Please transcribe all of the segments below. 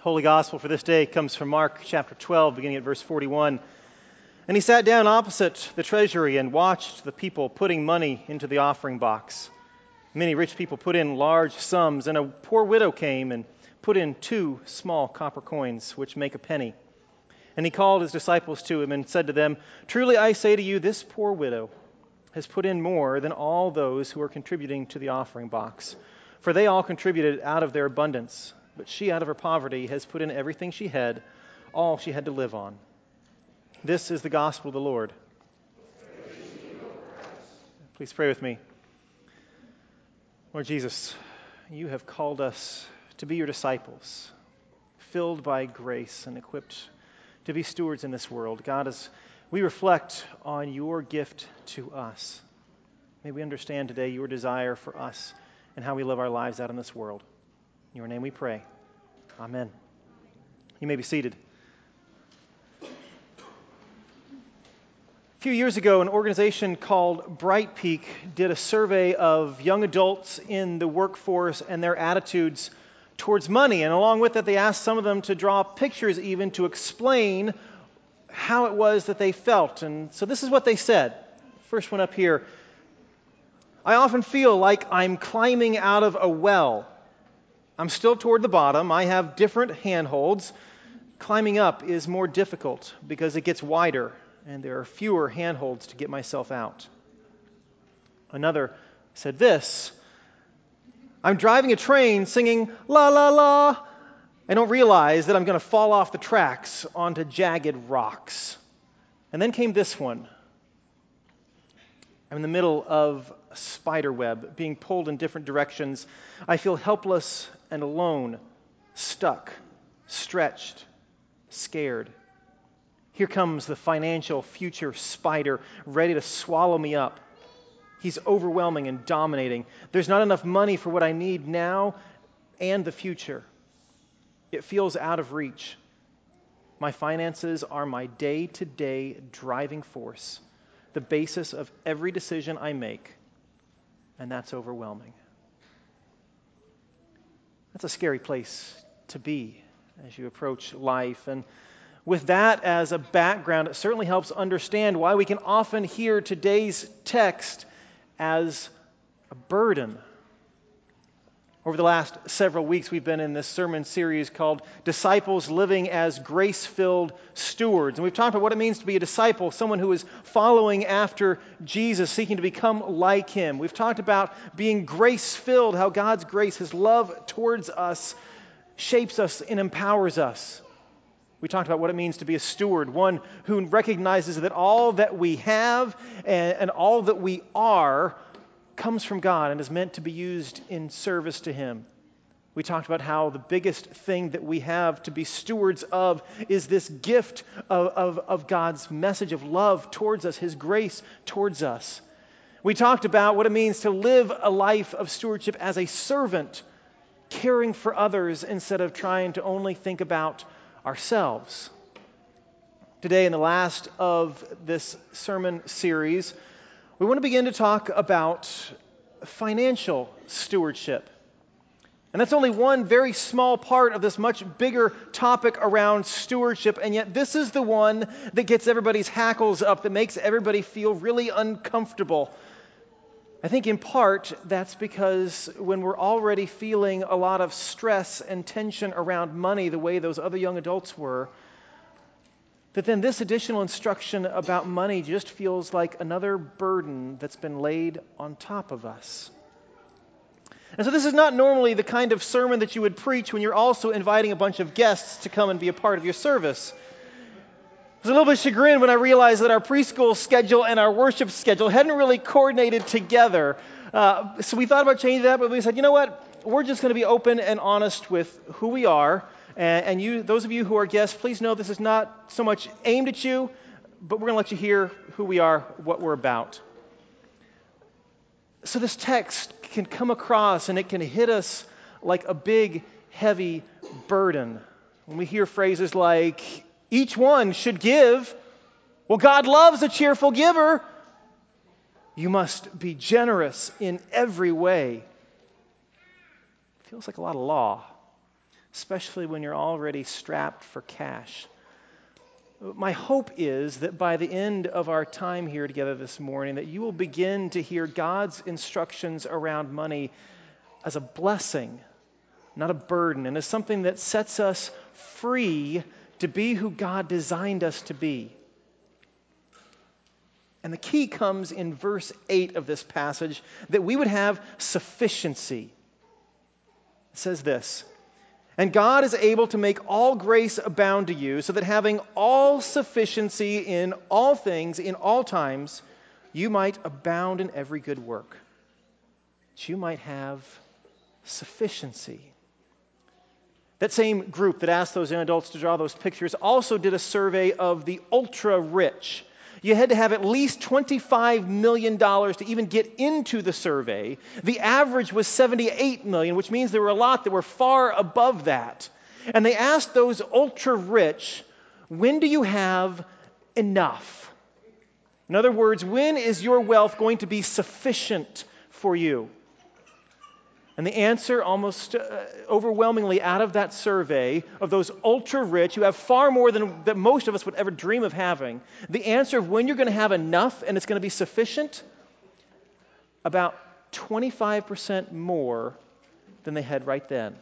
Holy Gospel for this day comes from Mark chapter 12, beginning at verse 41. And he sat down opposite the treasury and watched the people putting money into the offering box. Many rich people put in large sums, and a poor widow came and put in 2 small copper coins, which make a penny. And he called his disciples to him and said to them, "Truly I say to you, this poor widow has put in more than all those who are contributing to the offering box. For they all contributed out of their abundance, but she out of her poverty has put in everything she had, all she had to live on." This is the gospel of the Lord. Please pray with me. Lord Jesus, you have called us to be your disciples, filled by grace and equipped to be stewards in this world. God, as we reflect on your gift to us, may we understand today your desire for us and how we live our lives out in this world. In your name we pray. Amen. You may be seated. A few years ago, an organization called Bright Peak did a survey of young adults in the workforce and their attitudes towards money. And along with that, they asked some of them to draw pictures even to explain how it was that they felt. And so this is what they said. First one up here. "I often feel like I'm climbing out of a well. I'm still toward the bottom. I have different handholds. Climbing up is more difficult because it gets wider and there are fewer handholds to get myself out." Another said this: "I'm driving a train singing la la la. I don't realize that I'm going to fall off the tracks onto jagged rocks." And then came this one. "I'm in the middle of a spider web, being pulled in different directions. I feel helpless and alone, stuck, stretched, scared. Here comes the financial future spider, ready to swallow me up. He's overwhelming and dominating. There's not enough money for what I need now and the future. It feels out of reach. My finances are my day-to-day driving force, the basis of every decision I make, and that's overwhelming." That's a scary place to be as you approach life. And with that as a background, it certainly helps understand why we can often hear today's text as a burden. Over the last several weeks, we've been in this sermon series called Disciples Living as Grace-Filled Stewards. And we've talked about what it means to be a disciple, someone who is following after Jesus, seeking to become like him. We've talked about being grace-filled, how God's grace, his love towards us, shapes us and empowers us. We talked about what it means to be a steward, one who recognizes that all that we have and all that we are comes from God and is meant to be used in service to him. We talked about how the biggest thing that we have to be stewards of is this gift of God's message of love towards us, his grace towards us. We talked about what it means to live a life of stewardship as a servant, caring for others instead of trying to only think about ourselves. Today, in the last of this sermon series, we want to begin to talk about financial stewardship. And that's only one very small part of this much bigger topic around stewardship, and yet this is the one that gets everybody's hackles up, that makes everybody feel really uncomfortable. I think in part that's because when we're already feeling a lot of stress and tension around money the way those other young adults were, that then this additional instruction about money just feels like another burden that's been laid on top of us. And so this is not normally the kind of sermon that you would preach when you're also inviting a bunch of guests to come and be a part of your service. I was a little bit chagrined when I realized that our preschool schedule and our worship schedule hadn't really coordinated together. So we thought about changing that, but we said, you know what? We're just going to be open and honest with who we are. And you, those of you who are guests, please know this is not so much aimed at you, but we're going to let you hear who we are, what we're about. So this text can come across and it can hit us like a big, heavy burden. When we hear phrases like, each one should give. Well, God loves a cheerful giver. You must be generous in every way. Feels like a lot of law. especially when you're already strapped for cash. My hope is that by the end of our time here together this morning, that you will begin to hear God's instructions around money as a blessing, not a burden, and as something that sets us free to be who God designed us to be. And the key comes in verse 8 of this passage, that we would have sufficiency. It says this, "And God is able to make all grace abound to you, so that having all sufficiency in all things, in all times, you might abound in every good work." That you might have sufficiency. That same group that asked those young adults to draw those pictures also did a survey of the ultra-rich. You had to have at least $25 million to even get into the survey. The average was $78 million, which means there were a lot that were far above that. And they asked those ultra-rich, when do you have enough? In other words, when is your wealth going to be sufficient for you? And the answer almost overwhelmingly out of that survey of those ultra-rich who have far more than that most of us would ever dream of having, the answer of when you're going to have enough and it's going to be sufficient, about 25% more than they had right then.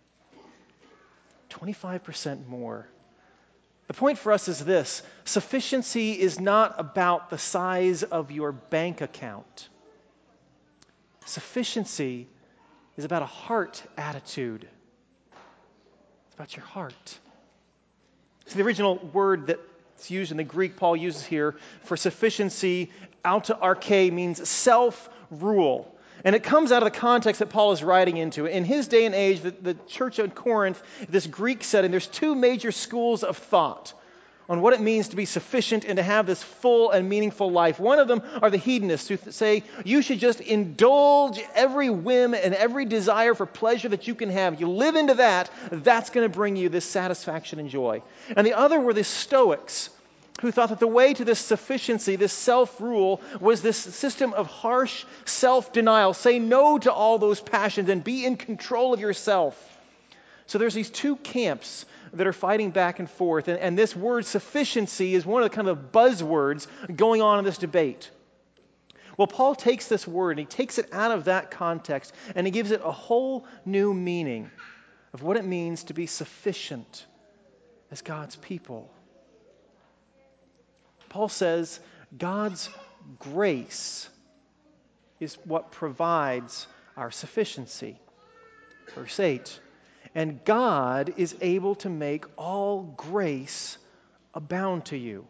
25% more. The point for us is this: sufficiency is not about the size of your bank account. Sufficiency is about a heart attitude. It's about your heart. So the original word that's used in the Greek Paul uses here for sufficiency, autarche, means self-rule. And it comes out of the context that Paul is writing into. In his day and age, the church in Corinth, this Greek setting, there's two major schools of thought on what it means to be sufficient and to have this full and meaningful life. One of them are the hedonists who say you should just indulge every whim and every desire for pleasure that you can have. You live into that, that's going to bring you this satisfaction and joy. And the other were the Stoics, who thought that the way to this sufficiency, this self-rule, was this system of harsh self-denial. Say no to all those passions and be in control of yourself. So there's these two camps that are fighting back and forth. And this word sufficiency is one of the kind of buzzwords going on in this debate. Well, Paul takes this word and he takes it out of that context and he gives it a whole new meaning of what it means to be sufficient as God's people. Paul says God's grace is what provides our sufficiency. Verse 8. And God is able to make all grace abound to you.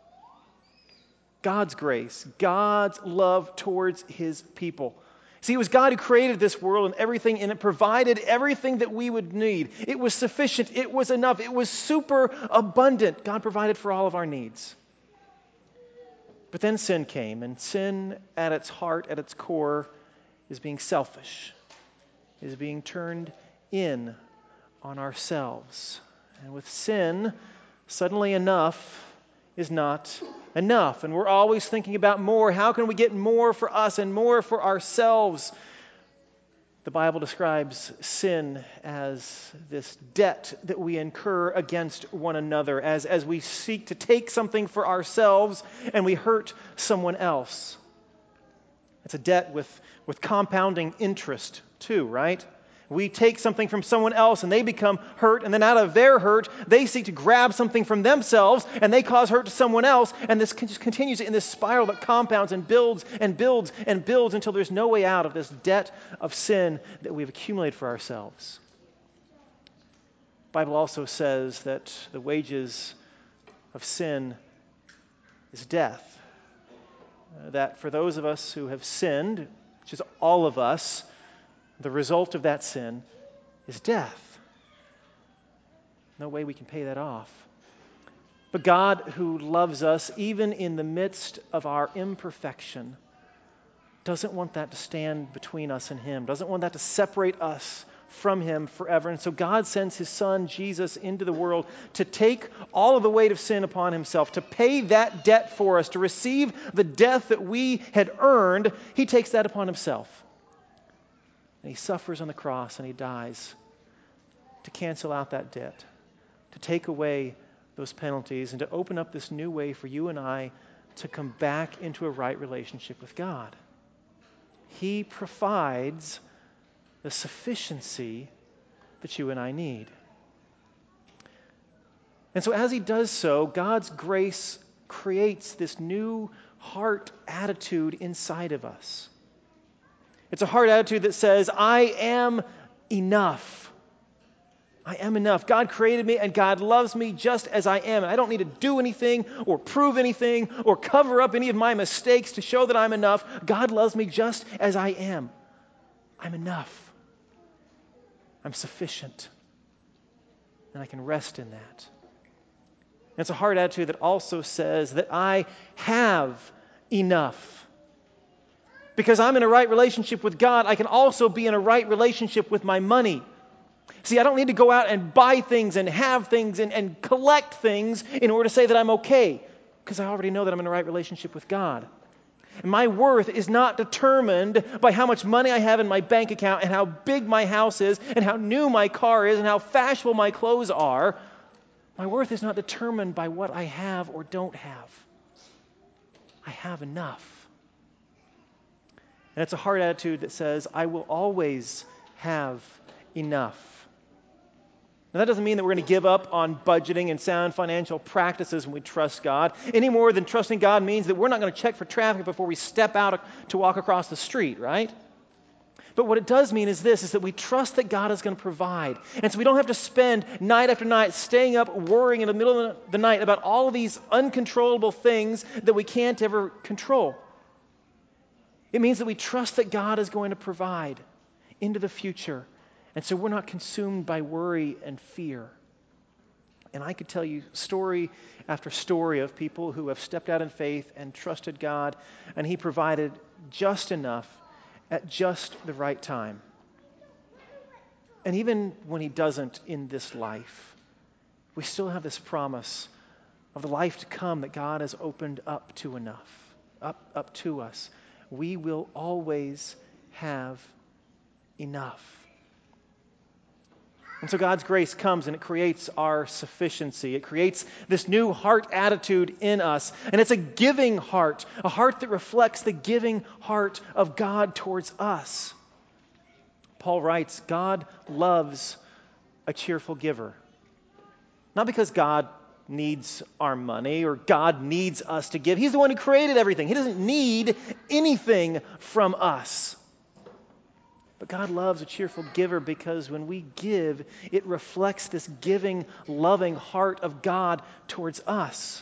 God's grace, God's love towards his people. See, it was God who created this world and everything in it, provided everything that we would need. It was sufficient. It was enough. It was super abundant. God provided for all of our needs. But then sin came, and sin at its heart, at its core, is being selfish, is being turned in on ourselves. And with sin, suddenly enough is not enough. And we're always thinking about more. How can we get more for us and more for ourselves? The Bible describes sin as this debt that we incur against one another as we seek to take something for ourselves and we hurt someone else. It's a debt with compounding interest too, right? We take something from someone else and they become hurt, and then out of their hurt, they seek to grab something from themselves and they cause hurt to someone else, and this just continues in this spiral that compounds and builds and builds and builds until there's no way out of this debt of sin that we've accumulated for ourselves. The Bible also says that the wages of sin is death. That for those of us who have sinned, which is all of us, the result of that sin is death. No way we can pay that off. But God, who loves us even in the midst of our imperfection, doesn't want that to stand between us and Him, doesn't want that to separate us from Him forever. And so God sends His Son, Jesus, into the world to take all of the weight of sin upon Himself, to pay that debt for us, to receive the death that we had earned. He takes that upon Himself. And He suffers on the cross and He dies. to cancel out that debt, to take away those penalties, and to open up this new way for you and I to come back into a right relationship with God. He provides the sufficiency that you and I need. And so as he does so, God's grace creates this new heart attitude inside of us. It's a heart attitude that says, I am enough. I am enough. God created me and God loves me just as I am. And I don't need to do anything or prove anything or cover up any of my mistakes to show that I'm enough. God loves me just as I am. I'm enough. I'm sufficient. And I can rest in that. And it's a heart attitude that also says that I have enough. Because I'm in a right relationship with God, I can also be in a right relationship with my money. See, I don't need to go out and buy things and have things and collect things in order to say that I'm okay, because I already know that I'm in a right relationship with God. And my worth is not determined by how much money I have in my bank account and how big my house is and how new my car is and how fashionable my clothes are. My worth is not determined by what I have or don't have. I have enough. And it's a heart attitude that says, I will always have enough. Now, that doesn't mean that we're going to give up on budgeting and sound financial practices when we trust God, any more than trusting God means that we're not going to check for traffic before we step out to walk across the street, right? But what it does mean is this, is that we trust that God is going to provide. And so we don't have to spend night after night staying up worrying in the middle of the night about all of these uncontrollable things that we can't ever control. It means that we trust that God is going to provide into the future. And so we're not consumed by worry and fear. And I could tell you story after story of people who have stepped out in faith and trusted God, and He provided just enough at just the right time. And even when He doesn't in this life, we still have this promise of the life to come that God has opened up to enough, up to us. We will always have enough. And so God's grace comes and it creates our sufficiency. It creates this new heart attitude in us. And it's a giving heart, a heart that reflects the giving heart of God towards us. Paul writes, God loves a cheerful giver. Not because God needs our money or God needs us to give. He's the one who created everything. He doesn't need anything from us. But God loves a cheerful giver because when we give, it reflects this giving, loving heart of God towards us.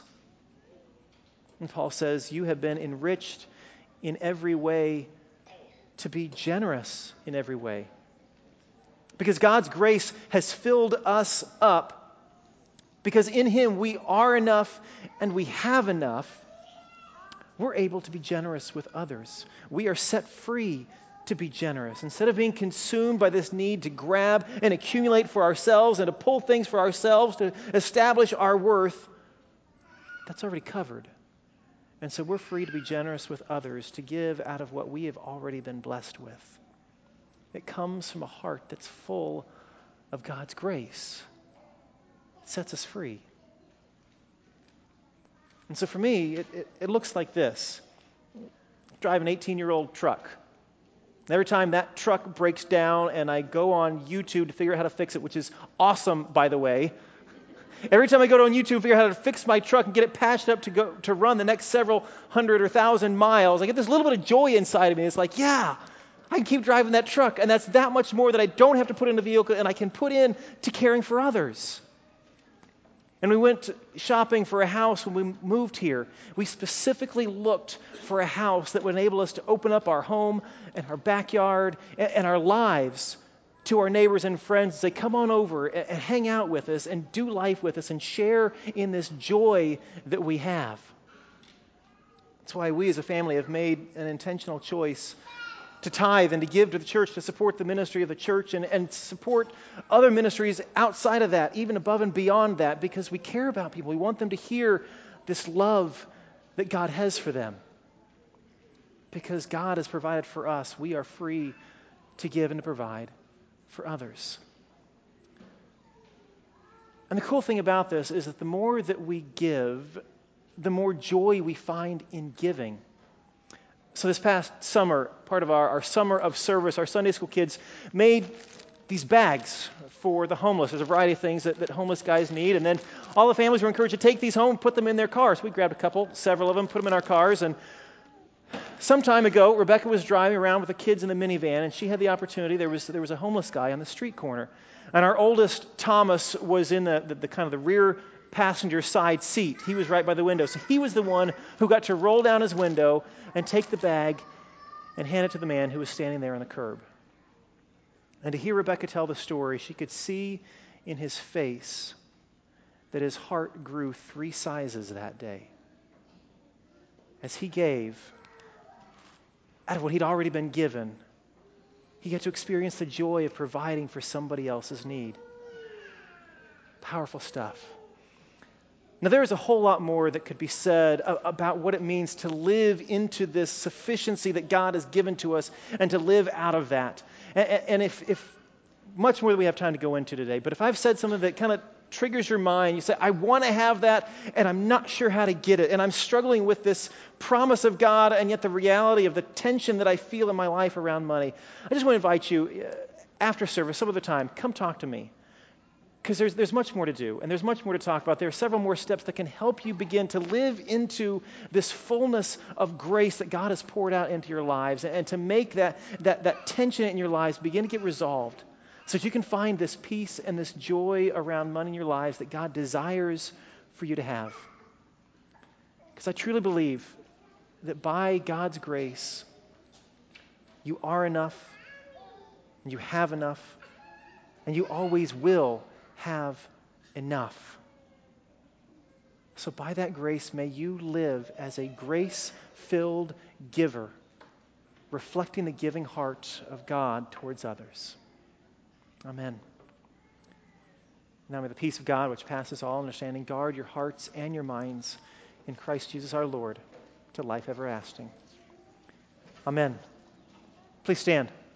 And Paul says, you have been enriched in every way to be generous in every way. Because God's grace has filled us up. Because in Him we are enough and we have enough. We're able to be generous with others. We are set free to be generous. Instead of being consumed by this need to grab and accumulate for ourselves and to pull things for ourselves to establish our worth, that's already covered. And so we're free to be generous with others, to give out of what we have already been blessed with. It comes from a heart that's full of God's grace. It sets us free. And so for me, it looks like this. I drive an 18-year-old truck. Every time that truck breaks down and I go on YouTube to figure out how to fix it, which is awesome, by the way. Every time I go on YouTube to figure out how to fix my truck and get it patched up to run the next several hundred or thousand miles, I get this little bit of joy inside of me. It's like, yeah, I can keep driving that truck, and that's that much more that I don't have to put in the vehicle and I can put in to caring for others. And we went shopping for a house when we moved here. We specifically looked for a house that would enable us to open up our home and our backyard and our lives to our neighbors and friends and say, come on over and hang out with us and do life with us and share in this joy that we have. That's why we as a family have made an intentional choice to tithe and to give to the church, to support the ministry of the church and support other ministries outside of that, even above and beyond that, because we care about people. We want them to hear this love that God has for them. Because God has provided for us, we are free to give and to provide for others. And the cool thing about this is that the more that we give, the more joy we find in giving. So this past summer, part of our summer of service, our Sunday school kids made these bags for the homeless. There's a variety of things that homeless guys need. And then all the families were encouraged to take these home, put them in their cars. We grabbed several of them, put them in our cars. And some time ago, Rebecca was driving around with the kids in the minivan, and she had the opportunity. There was a homeless guy on the street corner. And our oldest, Thomas, was in the kind of the rear passenger side seat. He was right by the window. So he was the one who got to roll down his window and take the bag and hand it to the man who was standing there on the curb. And to hear Rebecca tell the story, she could see in his face that his heart grew 3 sizes that day. As he gave out of what he'd already been given, he got to experience the joy of providing for somebody else's need. Powerful stuff. Now, there is a whole lot more that could be said about what it means to live into this sufficiency that God has given to us and to live out of that. And if much more than we have time to go into today, but if I've said something that kind of triggers your mind, you say, I want to have that, and I'm not sure how to get it, and I'm struggling with this promise of God, and yet the reality of the tension that I feel in my life around money, I just want to invite you, after service, some other time, come talk to me. Because there's much more to do, and there's much more to talk about. There are several more steps that can help you begin to live into this fullness of grace that God has poured out into your lives, and to make that tension in your lives begin to get resolved, so that you can find this peace and this joy around money in your lives that God desires for you to have. Because I truly believe that by God's grace, you are enough, and you have enough, and you always will have enough. So by that grace, may you live as a grace-filled giver, reflecting the giving heart of God towards others. Amen. Now may the peace of God, which passes all understanding, guard your hearts and your minds in Christ Jesus our Lord to life everlasting. Amen. Please stand.